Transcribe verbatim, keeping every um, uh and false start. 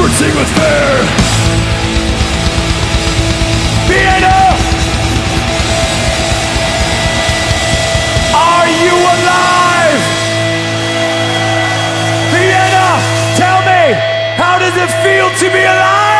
bursting with fear. Vienna, are you alive? Vienna, tell me, how does it feel to be alive?